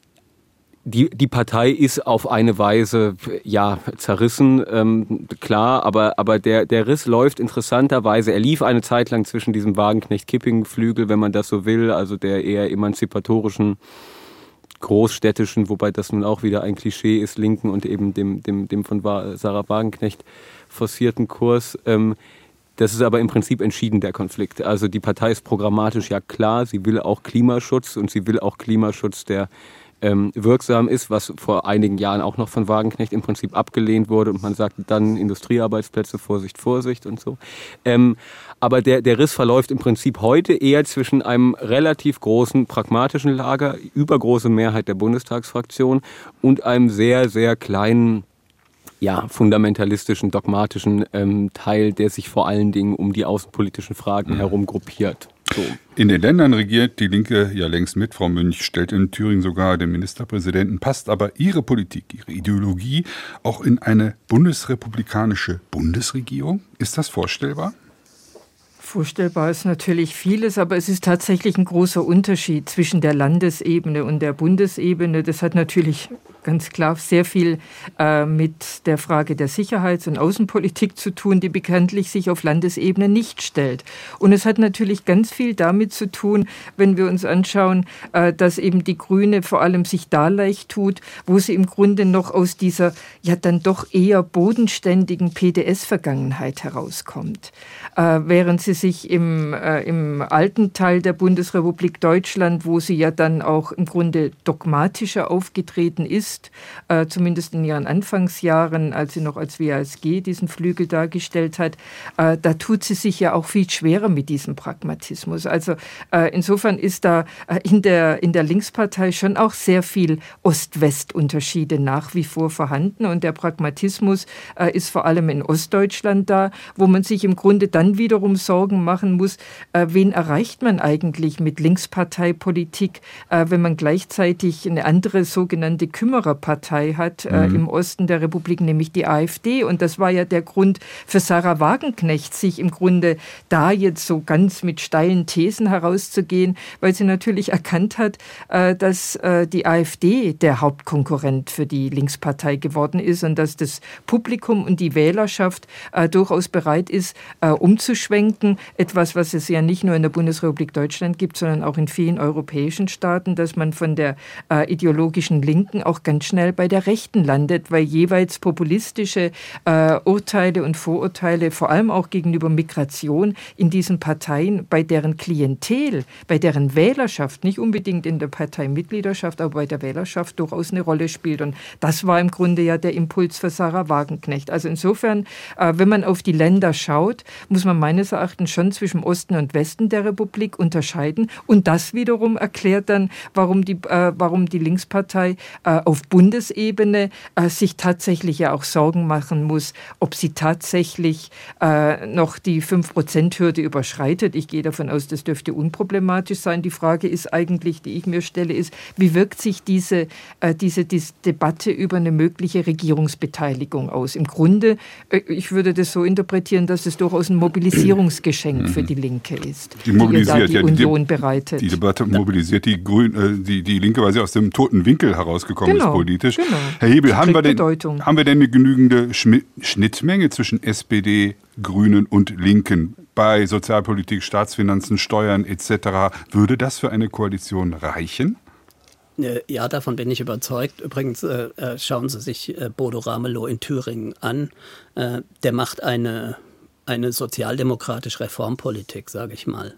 Die Partei ist auf eine Weise, ja, zerrissen, klar, aber der Riss läuft interessanterweise. Er lief eine Zeit lang zwischen diesem Wagenknecht-Kipping-Flügel, wenn man das so will, also der eher emanzipatorischen, großstädtischen, wobei das nun auch wieder ein Klischee ist, Linken und eben dem von Sarah Wagenknecht forcierten Kurs. Das ist aber im Prinzip entschieden, der Konflikt. Also die Partei ist programmatisch ja klar, sie will auch Klimaschutz und sie will auch Klimaschutz, der wirksam ist, was vor einigen Jahren auch noch von Wagenknecht im Prinzip abgelehnt wurde und man sagte dann Industriearbeitsplätze, Vorsicht, Vorsicht und so. Aber der Riss verläuft im Prinzip heute eher zwischen einem relativ großen pragmatischen Lager, übergroße Mehrheit der Bundestagsfraktion und einem sehr, sehr kleinen, ja, fundamentalistischen, dogmatischen Teil, der sich vor allen Dingen um die außenpolitischen Fragen herum gruppiert. So. In den Ländern regiert die Linke ja längst mit. Frau Münch stellt in Thüringen sogar den Ministerpräsidenten. Passt aber ihre Politik, ihre Ideologie auch in eine bundesrepublikanische Bundesregierung? Ist das vorstellbar? Vorstellbar ist natürlich vieles, aber es ist tatsächlich ein großer Unterschied zwischen der Landesebene und der Bundesebene. Das hat natürlich ganz klar sehr viel mit der Frage der Sicherheits- und Außenpolitik zu tun, die bekanntlich sich auf Landesebene nicht stellt. Und es hat natürlich ganz viel damit zu tun, wenn wir uns anschauen, dass eben die Grüne vor allem sich da leicht tut, wo sie im Grunde noch aus dieser ja dann doch eher bodenständigen PDS-Vergangenheit herauskommt. Während sie sich im alten Teil der Bundesrepublik Deutschland, wo sie ja dann auch im Grunde dogmatischer aufgetreten ist, zumindest in ihren Anfangsjahren, als sie noch als WASG diesen Flügel dargestellt hat, da tut sie sich ja auch viel schwerer mit diesem Pragmatismus. Also insofern ist da in der Linkspartei schon auch sehr viel Ost-West-Unterschiede nach wie vor vorhanden und der Pragmatismus ist vor allem in Ostdeutschland da, wo man sich im Grunde dann wiederum Sorgen machen muss, wen erreicht man eigentlich mit Linksparteipolitik, wenn man gleichzeitig eine andere sogenannte Kümmererpartei hat im Osten der Republik, nämlich die AfD. Und das war ja der Grund für Sarah Wagenknecht, sich im Grunde da jetzt so ganz mit steilen Thesen herauszugehen, weil sie natürlich erkannt hat, dass die AfD der Hauptkonkurrent für die Linkspartei geworden ist und dass das Publikum und die Wählerschaft durchaus bereit ist, umzuschwenken. Etwas, was es ja nicht nur in der Bundesrepublik Deutschland gibt, sondern auch in vielen europäischen Staaten, dass man von der ideologischen Linken auch ganz schnell bei der Rechten landet, weil jeweils populistische Urteile und Vorurteile, vor allem auch gegenüber Migration in diesen Parteien, bei deren Klientel, bei deren Wählerschaft, nicht unbedingt in der Parteimitgliedschaft, aber bei der Wählerschaft durchaus eine Rolle spielt. Und das war im Grunde ja der Impuls für Sarah Wagenknecht. Also insofern, wenn man auf die Länder schaut, muss man meines Erachtens Staaten schon zwischen Osten und Westen der Republik unterscheiden. Und das wiederum erklärt dann, warum die Linkspartei auf Bundesebene sich tatsächlich ja auch Sorgen machen muss, ob sie tatsächlich noch die 5%-Hürde überschreitet. Ich gehe davon aus, das dürfte unproblematisch sein. Die Frage ist eigentlich, die ich mir stelle, ist, wie wirkt sich diese Debatte über eine mögliche Regierungsbeteiligung aus? Im Grunde, ich würde das so interpretieren, dass es durchaus ein Mobilisierungsgeschenk für die Linke ist, die mobilisiert, die Union bereitet. Die Debatte mobilisiert die Linke, weil sie aus dem toten Winkel herausgekommen ist politisch. Genau. Herr Hebel, haben wir denn eine genügende Schnittmenge zwischen SPD, Grünen und Linken bei Sozialpolitik, Staatsfinanzen, Steuern etc.? Würde das für eine Koalition reichen? Ja, davon bin ich überzeugt. Übrigens schauen Sie sich Bodo Ramelow in Thüringen an. Der macht eine sozialdemokratische Reformpolitik, sage ich mal.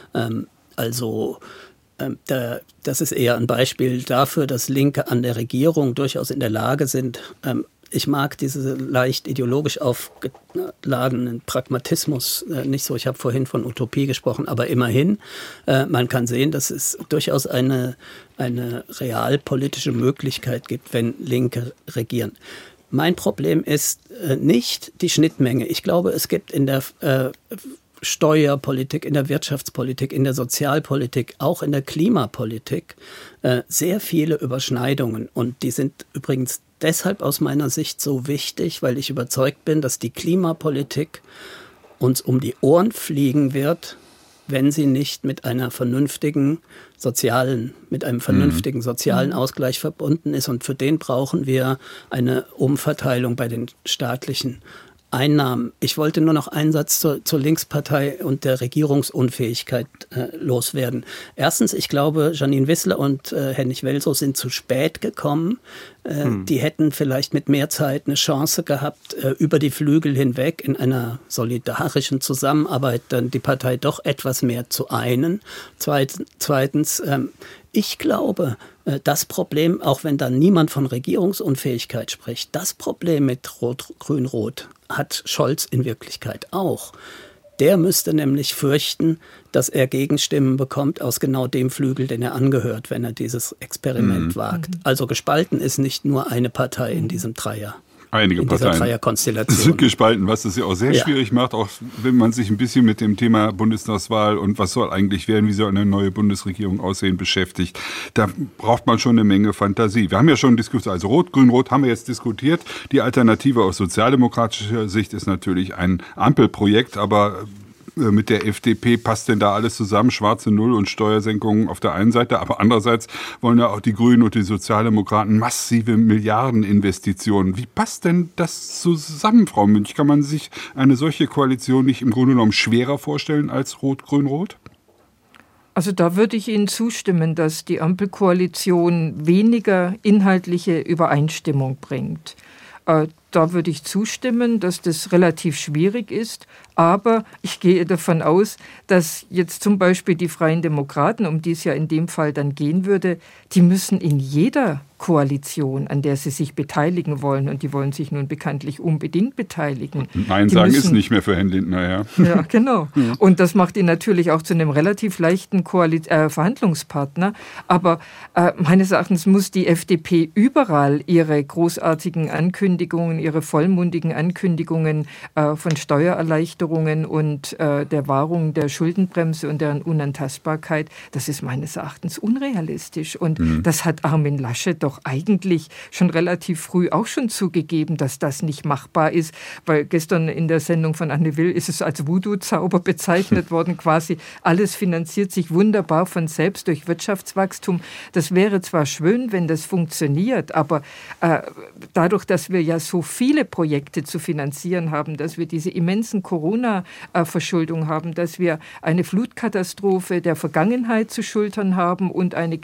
Das ist eher ein Beispiel dafür, dass Linke an der Regierung durchaus in der Lage sind. Ich mag diese leicht ideologisch aufgeladenen Pragmatismus nicht so. Ich habe vorhin von Utopie gesprochen, aber immerhin, man kann sehen, dass es durchaus eine realpolitische Möglichkeit gibt, wenn Linke regieren. Mein Problem ist nicht die Schnittmenge. Ich glaube, es gibt in der Steuerpolitik, in der Wirtschaftspolitik, in der Sozialpolitik, auch in der Klimapolitik sehr viele Überschneidungen. Und die sind übrigens deshalb aus meiner Sicht so wichtig, weil ich überzeugt bin, dass die Klimapolitik uns um die Ohren fliegen wird, wenn sie nicht mit einem vernünftigen sozialen Ausgleich verbunden ist. Und für den brauchen wir eine Umverteilung bei den staatlichen Einnahmen. Ich wollte nur noch einen Satz zur Linkspartei und der Regierungsunfähigkeit loswerden. Erstens, ich glaube, Janine Wissler und Hennig Welsow sind zu spät gekommen. Die hätten vielleicht mit mehr Zeit eine Chance gehabt, über die Flügel hinweg in einer solidarischen Zusammenarbeit dann die Partei doch etwas mehr zu einen. Zweitens, ich glaube, das Problem, auch wenn da niemand von Regierungsunfähigkeit spricht, das Problem mit Grün-Rot hat Scholz in Wirklichkeit auch. Der müsste nämlich fürchten, dass er Gegenstimmen bekommt aus genau dem Flügel, den er angehört, wenn er dieses Experiment wagt. Also gespalten ist nicht nur eine Partei in diesem Dreier. Einige Parteien sind gespalten, was es ja auch sehr schwierig macht, auch wenn man sich ein bisschen mit dem Thema Bundestagswahl und was soll eigentlich werden, wie soll eine neue Bundesregierung aussehen, beschäftigt. Da braucht man schon eine Menge Fantasie. Wir haben ja schon diskutiert, also Rot, Grün, Rot haben wir jetzt diskutiert. Die Alternative aus sozialdemokratischer Sicht ist natürlich ein Ampelprojekt, aber mit der FDP passt denn da alles zusammen? Schwarze Null und Steuersenkungen auf der einen Seite, aber andererseits wollen ja auch die Grünen und die Sozialdemokraten massive Milliardeninvestitionen. Wie passt denn das zusammen, Frau Münch? Kann man sich eine solche Koalition nicht im Grunde genommen schwerer vorstellen als Rot-Grün-Rot? Also da würde ich Ihnen zustimmen, dass die Ampelkoalition weniger inhaltliche Übereinstimmung bringt. Da würde ich zustimmen, dass das relativ schwierig ist. Aber ich gehe davon aus, dass jetzt zum Beispiel die Freien Demokraten, um die es ja in dem Fall dann gehen würde, die müssen in jeder Koalition, an der sie sich beteiligen wollen, und die wollen sich nun bekanntlich unbedingt beteiligen. Nein sagen ist nicht mehr für Herrn Lindner, ja. Ja, genau. Ja. Und das macht ihn natürlich auch zu einem relativ leichten Verhandlungspartner. Aber meines Erachtens muss die FDP überall ihre großartigen Ankündigungen, ihre vollmundigen Ankündigungen von Steuererleichterungen und der Wahrung der Schuldenbremse und deren Unantastbarkeit, das ist meines Erachtens unrealistisch. Und das hat Armin Laschet doch eigentlich schon relativ früh auch schon zugegeben, dass das nicht machbar ist, weil gestern in der Sendung von Anne Will ist es als Voodoo-Zauber bezeichnet worden, quasi alles finanziert sich wunderbar von selbst durch Wirtschaftswachstum. Das wäre zwar schön, wenn das funktioniert, aber dadurch, dass wir ja so viele Projekte zu finanzieren haben, dass wir diese immensen Corona-Verschuldung haben, dass wir eine Flutkatastrophe der Vergangenheit zu schultern haben und eine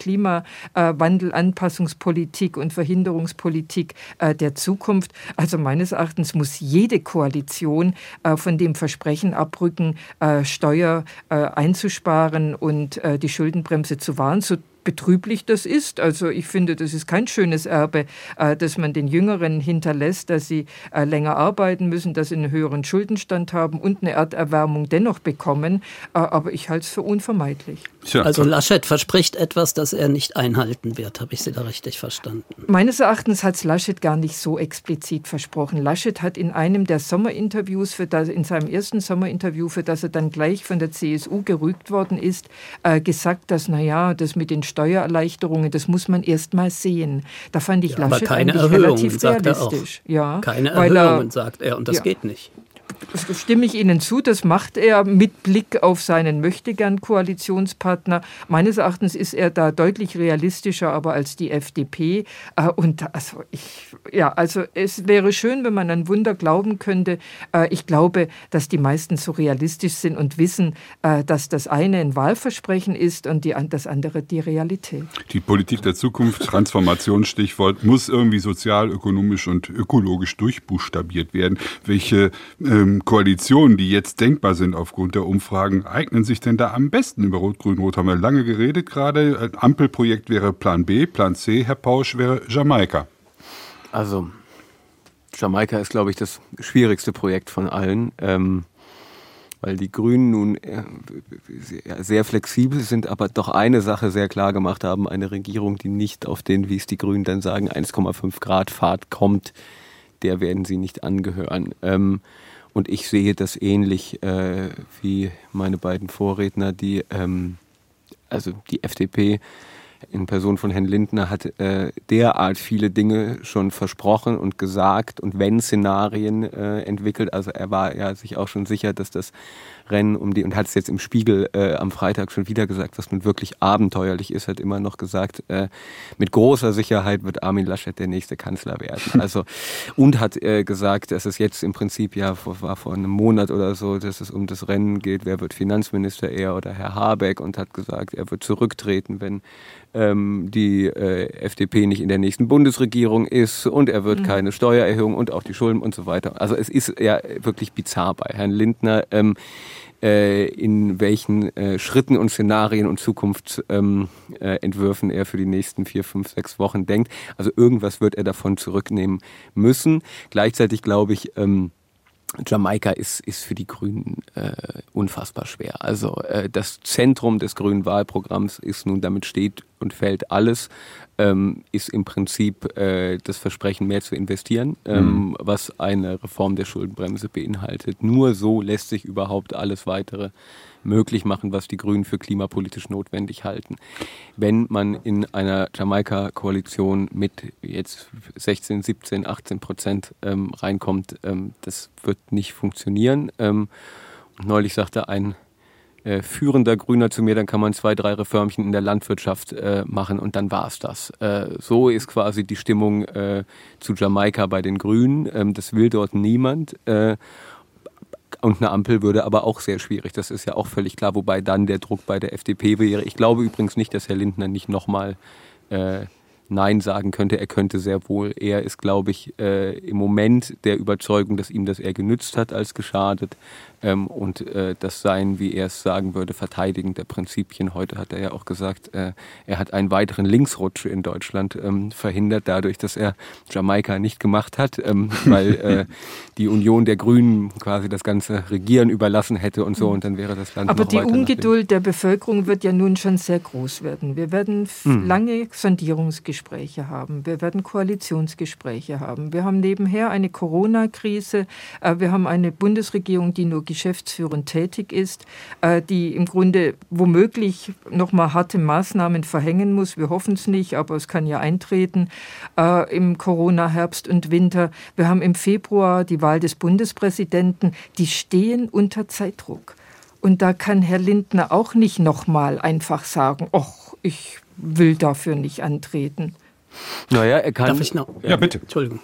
Klimawandel-Anpassungspolitik und Verhinderungspolitik der Zukunft. Also meines Erachtens muss jede Koalition von dem Versprechen abrücken, Steuer einzusparen und die Schuldenbremse zu wahren. So betrüblich das ist. Also ich finde, das ist kein schönes Erbe, dass man den Jüngeren hinterlässt, dass sie länger arbeiten müssen, dass sie einen höheren Schuldenstand haben und eine Erderwärmung dennoch bekommen. Aber ich halte es für unvermeidlich. Tja. Also Laschet verspricht etwas, das er nicht einhalten wird. Habe ich Sie da richtig verstanden? Meines Erachtens hat es Laschet gar nicht so explizit versprochen. Laschet hat in einem der Sommerinterviews, in seinem ersten Sommerinterview, für das er dann gleich von der CSU gerügt worden ist, gesagt, dass das mit den Steuererleichterungen, das muss man erst mal sehen. Da fand ich Laschet eigentlich relativ realistisch. Ja, keine Erhöhungen, sagt er, und das geht nicht. Das stimme ich Ihnen zu, das macht er mit Blick auf seinen Möchtegern-Koalitionspartner. Meines Erachtens ist er da deutlich realistischer aber als die FDP. Also es wäre schön, wenn man an Wunder glauben könnte. Ich glaube, dass die meisten so realistisch sind und wissen, dass das eine ein Wahlversprechen ist und das andere die Realität. Die Politik der Zukunft, Transformationsstichwort, muss irgendwie sozial, ökonomisch und ökologisch durchbuchstabiert werden. Welche Koalitionen, die jetzt denkbar sind aufgrund der Umfragen, eignen sich denn da am besten? Über Rot-Grün-Rot haben wir lange geredet gerade. Ein Ampelprojekt wäre Plan B, Plan C, Herr Pausch, wäre Jamaika. Also Jamaika ist, glaube ich, das schwierigste Projekt von allen, weil die Grünen nun sehr flexibel sind, aber doch eine Sache sehr klar gemacht haben, eine Regierung, die nicht auf den, wie es die Grünen dann sagen, 1,5 Grad Pfad kommt, der werden sie nicht angehören. Und ich sehe das ähnlich wie meine beiden Vorredner, also die FDP in Person von Herrn Lindner hat derart viele Dinge schon versprochen und gesagt und wenn Szenarien entwickelt. Also er war ja sich auch schon sicher, dass das Rennen und hat es jetzt im Spiegel am Freitag schon wieder gesagt, was nun wirklich abenteuerlich ist, hat immer noch gesagt, mit großer Sicherheit wird Armin Laschet der nächste Kanzler werden. Also und hat gesagt, dass es jetzt im Prinzip war vor einem Monat oder so, dass es um das Rennen geht, wer wird Finanzminister, er oder Herr Habeck, und hat gesagt, er wird zurücktreten, wenn die FDP nicht in der nächsten Bundesregierung ist, und er wird keine Steuererhöhung und auch die Schulden und so weiter. Also es ist ja wirklich bizarr bei Herrn Lindner, in welchen Schritten und Szenarien und Zukunftsentwürfen er für die nächsten 4, 5, 6 Wochen denkt. Also irgendwas wird er davon zurücknehmen müssen. Gleichzeitig glaube ich, Jamaika ist für die Grünen unfassbar schwer. Also das Zentrum des grünen Wahlprogramms ist nun, damit steht und fällt alles, ist im Prinzip das Versprechen, mehr zu investieren, was eine Reform der Schuldenbremse beinhaltet. Nur so lässt sich überhaupt alles Weitere möglich machen, was die Grünen für klimapolitisch notwendig halten. Wenn man in einer Jamaika-Koalition mit jetzt 16, 17, 18% reinkommt, das wird nicht funktionieren. Und neulich sagte ein führender Grüner zu mir, dann kann man 2, 3 Reformchen in der Landwirtschaft machen und dann war's das. So ist quasi die Stimmung zu Jamaika bei den Grünen. Das will dort niemand. Und eine Ampel würde aber auch sehr schwierig. Das ist ja auch völlig klar, wobei dann der Druck bei der FDP wäre. Ich glaube übrigens nicht, dass Herr Lindner nicht nochmal Nein sagen könnte. Er könnte sehr wohl. Er ist, glaube ich, im Moment der Überzeugung, dass ihm das eher genützt hat als geschadet. Und das Sein, wie er es sagen würde, Verteidigen der Prinzipien. Heute hat er ja auch gesagt, er hat einen weiteren Linksrutsch in Deutschland verhindert, dadurch, dass er Jamaika nicht gemacht hat, weil die Union der Grünen quasi das ganze Regieren überlassen hätte und so, und dann wäre das Land aber noch die weiter Ungeduld der Bevölkerung wird ja nun schon sehr groß werden. Wir werden lange Sondierungsgespräche haben, wir werden Koalitionsgespräche haben. Wir haben nebenher eine Corona-Krise, wir haben eine Bundesregierung, die nur geschäftsführend tätig ist, die im Grunde womöglich nochmal harte Maßnahmen verhängen muss. Wir hoffen es nicht, aber es kann ja eintreten im Corona-Herbst und Winter. Wir haben im Februar die Wahl des Bundespräsidenten. Die stehen unter Zeitdruck. Und da kann Herr Lindner auch nicht nochmal einfach sagen, ach, ich will dafür nicht antreten. Naja, er kann... Darf ich noch? Ja, bitte. Entschuldigung.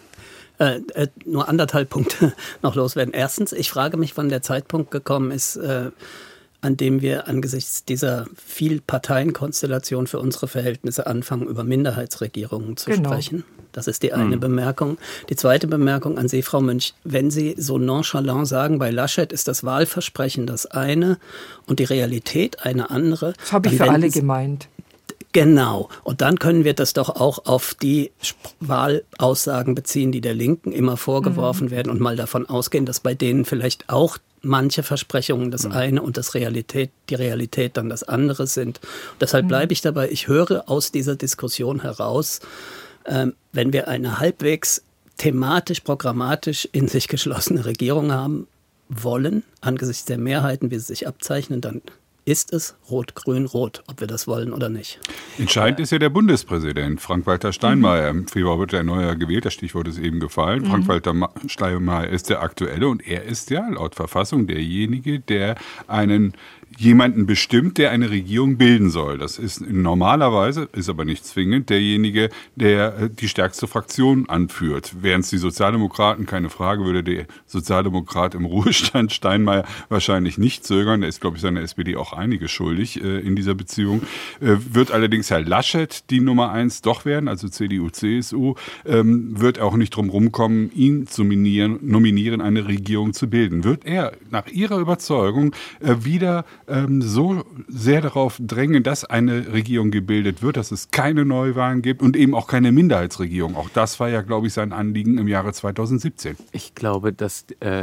Nur 1,5 Punkte noch loswerden. Erstens, ich frage mich, wann der Zeitpunkt gekommen ist, an dem wir angesichts dieser Vielparteienkonstellation für unsere Verhältnisse anfangen, über Minderheitsregierungen zu sprechen. Das ist die eine Bemerkung. Die zweite Bemerkung an Sie, Frau Münch. Wenn Sie so nonchalant sagen, bei Laschet ist das Wahlversprechen das eine und die Realität eine andere. Das habe ich für alle gemeint. Genau. Und dann können wir das doch auch auf die Wahlaussagen beziehen, die der Linken immer vorgeworfen werden und mal davon ausgehen, dass bei denen vielleicht auch manche Versprechungen das eine und die Realität dann das andere sind. Und deshalb bleibe ich dabei, ich höre aus dieser Diskussion heraus, wenn wir eine halbwegs thematisch, programmatisch in sich geschlossene Regierung haben wollen, angesichts der Mehrheiten, wie sie sich abzeichnen, dann ist es Rot-Grün-Rot, ob wir das wollen oder nicht. Entscheidend ist ja der Bundespräsident, Frank-Walter Steinmeier. Im Februar wird er neu gewählt, das Stichwort ist eben gefallen. Frank-Walter Steinmeier ist der Aktuelle und er ist ja laut Verfassung derjenige, der jemanden bestimmt, der eine Regierung bilden soll. Das ist normalerweise, ist aber nicht zwingend, derjenige, der die stärkste Fraktion anführt. Wären es die Sozialdemokraten, keine Frage, würde der Sozialdemokrat im Ruhestand Steinmeier wahrscheinlich nicht zögern. Er ist, glaube ich, seiner SPD auch einiges schuldig in dieser Beziehung. Wird allerdings Herr Laschet die Nummer 1 doch werden, also CDU, CSU, wird auch nicht drum rumkommen, ihn zu nominieren, eine Regierung zu bilden. Wird er nach Ihrer Überzeugung wieder so sehr darauf drängen, dass eine Regierung gebildet wird, dass es keine Neuwahlen gibt und eben auch keine Minderheitsregierung. Auch das war ja, glaube ich, sein Anliegen im Jahre 2017. Ich glaube, dass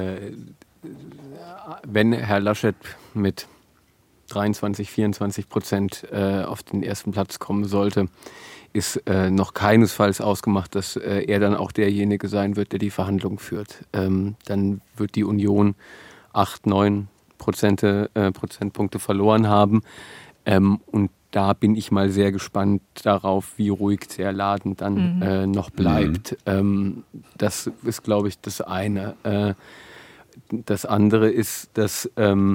wenn Herr Laschet mit 23-24% auf den ersten Platz kommen sollte, ist noch keinesfalls ausgemacht, dass er dann auch derjenige sein wird, der die Verhandlungen führt. Dann wird die Union 8-9 Prozentpunkte verloren haben. Und da bin ich mal sehr gespannt darauf, wie ruhig der Laden dann noch bleibt. Das ist, glaube ich, das eine. Das andere ist, dass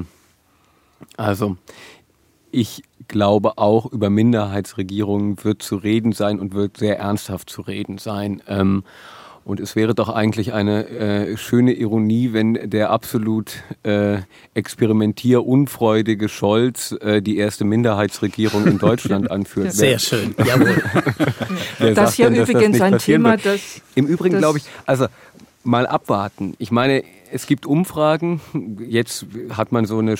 ich glaube auch, über Minderheitsregierungen wird zu reden sein und wird sehr ernsthaft zu reden sein. Und es wäre doch eigentlich eine schöne Ironie, wenn der absolut experimentierunfreudige Scholz die erste Minderheitsregierung in Deutschland anführt. Sehr schön, jawohl. Das hier übrigens ein Thema, das... Im Übrigen glaube ich, also mal abwarten. Ich meine, es gibt Umfragen, jetzt hat man so eine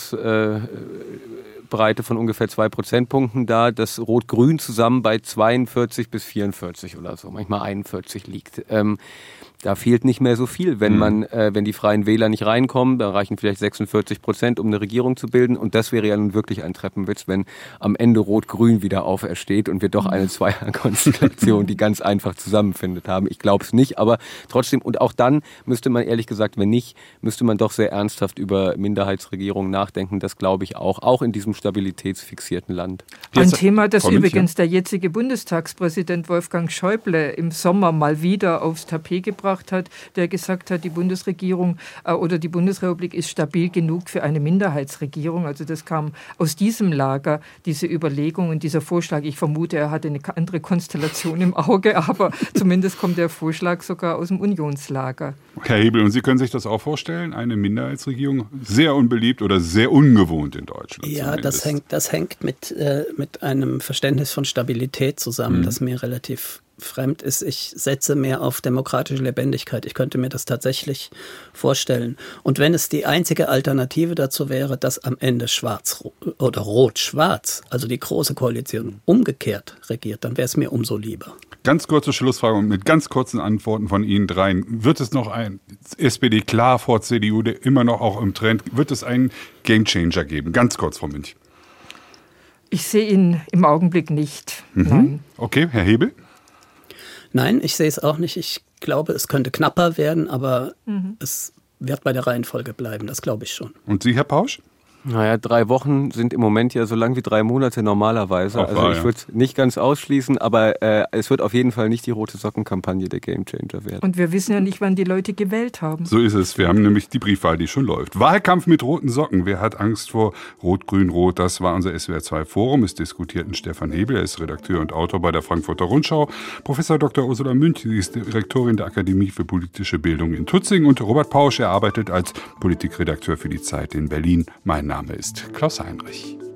Spannungsbreite von ungefähr 2 Prozentpunkten da, dass Rot-Grün zusammen bei 42 bis 44 oder so, manchmal 41 liegt. Da fehlt nicht mehr so viel, wenn die Freien Wähler nicht reinkommen, da reichen vielleicht 46%, um eine Regierung zu bilden. Und das wäre ja nun wirklich ein Treppenwitz, wenn am Ende Rot-Grün wieder aufersteht und wir doch eine Zweierkonstellation, die ganz einfach zusammenfindet haben. Ich glaube es nicht, aber trotzdem, und auch dann müsste man ehrlich gesagt, wenn nicht, müsste man doch sehr ernsthaft über Minderheitsregierungen nachdenken. Das glaube ich auch in diesem stabilitätsfixierten Land. Ein Thema, das übrigens der jetzige Bundestagspräsident Wolfgang Schäuble im Sommer mal wieder aufs Tapet gebracht hat, der gesagt hat, die Bundesregierung oder die Bundesrepublik ist stabil genug für eine Minderheitsregierung. Also das kam aus diesem Lager, diese Überlegung und dieser Vorschlag. Ich vermute, er hatte eine andere Konstellation im Auge, aber zumindest kommt der Vorschlag sogar aus dem Unionslager. Herr Hebel, und Sie können sich das auch vorstellen, eine Minderheitsregierung, sehr unbeliebt oder sehr ungewohnt in Deutschland? Ja, das hängt mit einem Verständnis von Stabilität zusammen, das mir relativ fremd ist. Ich setze mehr auf demokratische Lebendigkeit. Ich könnte mir das tatsächlich vorstellen. Und wenn es die einzige Alternative dazu wäre, dass am Ende Schwarz oder Rot-Schwarz, also die Große Koalition, umgekehrt regiert, dann wäre es mir umso lieber. Ganz kurze Schlussfrage und mit ganz kurzen Antworten von Ihnen dreien. Wird es noch ein SPD klar vor CDU, der immer noch auch im Trend, wird es einen Gamechanger geben? Ganz kurz, Frau Münch. Ich sehe ihn im Augenblick nicht. Nein. Okay, Herr Hebel? Nein, ich sehe es auch nicht. Ich glaube, es könnte knapper werden, aber es wird bei der Reihenfolge bleiben. Das glaube ich schon. Und Sie, Herr Pausch? Naja, 3 Wochen sind im Moment ja so lang wie 3 Monate normalerweise. Also ich würde es nicht ganz ausschließen, aber es wird auf jeden Fall nicht die rote Sockenkampagne der Gamechanger werden. Und wir wissen ja nicht, wann die Leute gewählt haben. So ist es. Wir haben nämlich die Briefwahl, die schon läuft. Wahlkampf mit roten Socken. Wer hat Angst vor Rot-Grün-Rot? Das war unser SWR2-Forum. Es diskutierten Stefan Hebel, er ist Redakteur und Autor bei der Frankfurter Rundschau. Professor Dr. Ursula Münch, sie ist Direktorin der Akademie für politische Bildung in Tutzing. Und Robert Pausch, er arbeitet als Politikredakteur für die Zeit in Berlin. Mein Name ist Klaus Heinrich.